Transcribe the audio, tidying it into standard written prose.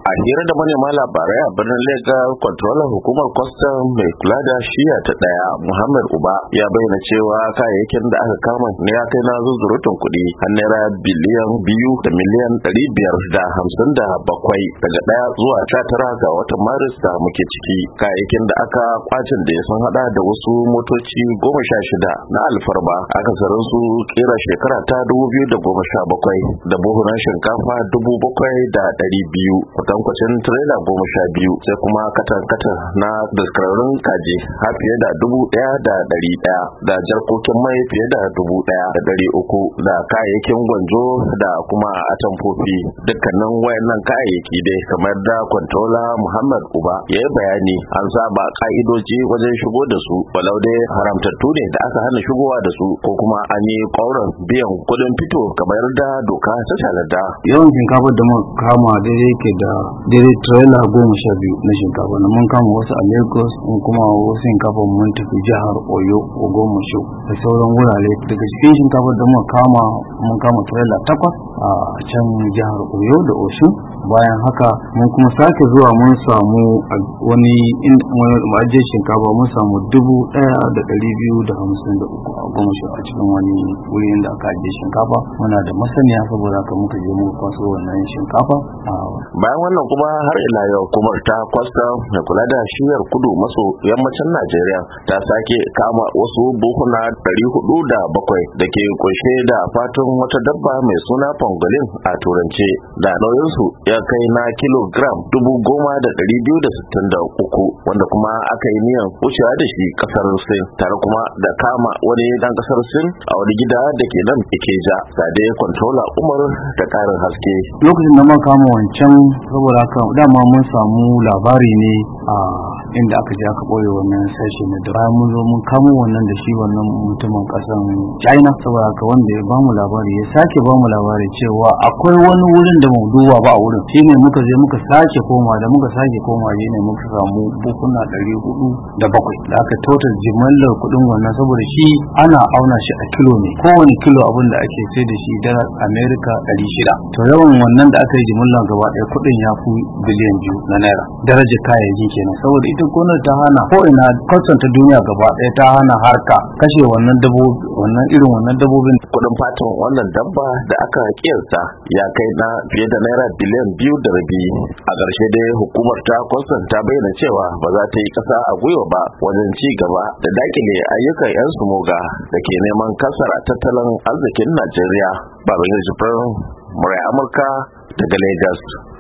A hira da manema labarai a birnin Lagos, kwantrolan hukumar kwastam mai kula da shiya ta ɗaya, Muhammad Uba, ya bayyana cewa kayayyakin da aka kama ne ya kai na zuzurutun kuɗi har naira biliyan 2 da miliyan 557 daga 1 zuwa 19 ga watan Maris da muke ciki. Kayayyakin da aka kwacin da sun hada da wasu motoci 16 na alfarma, akasarin su kera shekara ta 2017, da buhunan shinkafa 7,200, kwatankwacin tirela 12, sai kuma katan na daskararrun kaji har fiye da 1,100, da jarkokin mai fiye da 1,300, da kayayyakin gwanjo da kuma atamfofi. Dukkanin wayannan kayayyaki dai, kamar da kwantola Muhammad Uba ya yi bayani, an saba ka'idoji wajen shigo da su, walau dai haramtattu ne da aka hana shigowa da su, ko kuma an yi ƙauran biyan kuɗin fito kamar da doka ta tanada. Yawan shinkafa da muka kama daidai ke da daidai trailer 12 na shinkafa. Mun kama wasu a Lagos, mun kuma wasu shinkafa mun tafi jihar Oyo, Ogbomoso da sauran wurare. Daga cikin shinkafa da muka kama, mun kama trailer 8 a can jihar Oyo da Osun. Bayan haka mun kuma sake zuwa mun samu wani ma'ajiyar shinkafa, mun samu 1,253 a Ogbomoso a cikin wani wuri da aka ajiye shinkafa. Muna da masaniya, saboda haka muka je muka kwaso wannan shinkafa. Bayan wannan kuma har ila yau hukumar ta kwastam mai kula da shiyar kudu maso yammacin Najeriya ta sake kama wasu buhuna 407 da ke kunshe da fatun wata dabba mai suna pangolin a turance, da nauyinsu ya kai na kilogram 10,263, wanda kuma aka yi niyan wucewa da shi kasar Sin, tare kuma da kama wani dan kasar Sin a wani gida da ke nan Ikeja. Sade kwantola Umar da karin haske. Lokacin da muka kama wancan, saboda haka dama mun samu labari ne a inda aka je aka boye wannan sashi na da bayan mun zo mun kamo wannan da shi wannan mutumin kasan China. Saboda haka wanda ya bamu labari ya sake bamu labari cewa akwai wani wurin da mu duba ba a wurin, shine muka je muka sake koma ne muka samu buhuna 407 da aka total jimallar kudin wannan, saboda shi ana auna shi a kilo ne, kowane kilo abin da ake sai da shi dala America 600. to yawan wannan da aka yi jimallar gaba ɗaya kudin ya fi biliyan 2 na naira. Darajar kayayyaki kenan, saboda ita gwamnati ta hana ko ina kwastan ta duniya gaba ɗaya ta hana harka kashe wannan dabbobin. Kudin fatan wannan dabba da aka kiyasta ya kai na fiye da naira biliyan 2.5. A ƙarshe dai hukumar ta kwastan ta bayyana cewa ba za ta yi ƙasa a gwiwa ba wajen ci gaba da dakile ayyukan 'yan sumoga da ke neman kasara tattalin arzikin Najeriya. Babangida Jibrin, Murai Amurka daga Lagos.